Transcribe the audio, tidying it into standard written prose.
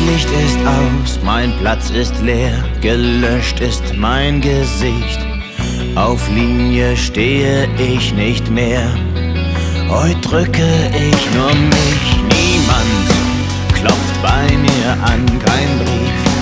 Licht ist aus, mein Platz ist leer, gelöscht ist mein Gesicht. Auf Linie stehe ich nicht mehr, heute drücke ich nur mich. Niemand klopft bei mir an, kein Brief,